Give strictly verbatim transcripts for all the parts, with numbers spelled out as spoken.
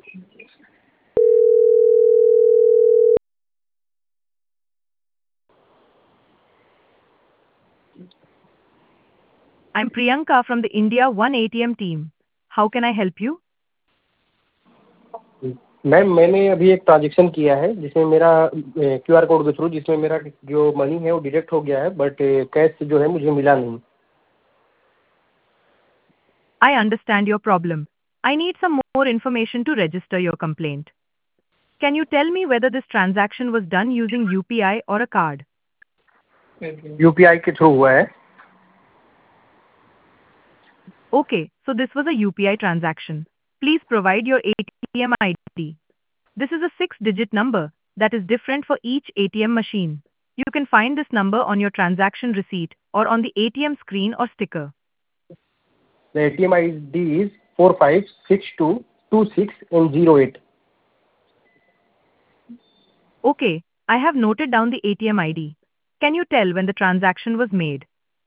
I'm Priyanka from the India One A T M team. How can I help you? Ma'am मैंने अभी एक transaction किया है जिसमें मेरा क्यू आर कोड के थ्रू जिसमें मेरा जो मनी है वो डिडक्ट हो गया है बट कैश जो है मुझे मिला नहीं. I understand your problem. I need some more information to register your complaint. Can you tell me whether this transaction was done using U P I or a card? U P I के through हुआ है. Okay, so this was a U P I transaction. Please provide your A T M I D. This is a six-digit number that is different for each A T M machine. You can find this number on your transaction receipt or on the A T M screen or sticker. The A T M I D is four five six two two six and zero eight. Okay, I have noted down the A T M I D. Can you tell when the transaction was made?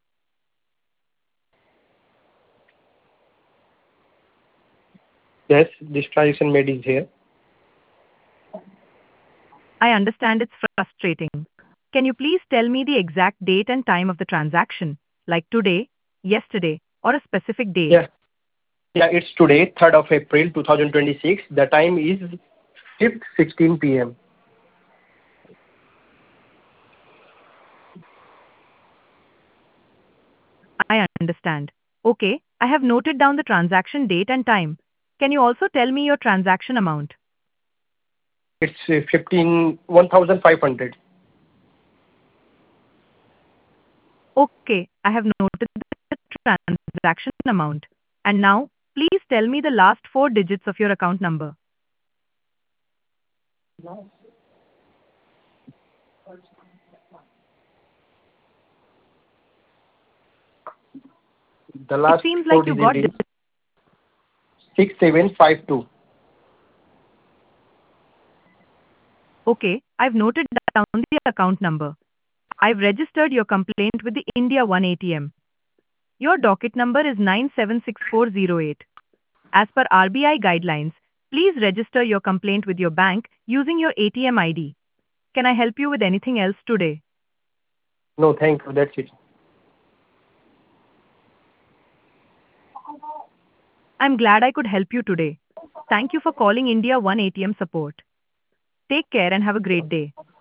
Yes, this transaction made is here. I understand it's frustrating. Can you please tell me the exact date and time of the transaction, like today, yesterday, or a specific date? Yeah, yeah, it's today, third of April two thousand twenty-six. The time is fifth sixteen p m. I understand. Okay, I have noted down the transaction date and time. Can you also tell me your transaction amount? It's uh, fifteen one thousand five hundred. Okay, I have noted the transaction amount. And now, please tell me the last four digits of your account number. The It last seems four like you digit got is this. six seven five two. Okay, I've noted down the account number. I've registered your complaint with the India One A T M. Your docket number is nine seven six four zero eight. As per R B I guidelines, please register your complaint with your bank using your A T M I D. Can I help you with anything else today? No, thank you. That's it. I'm glad I could help you today. Thank you for calling India One A T M support. Take care and have a great day.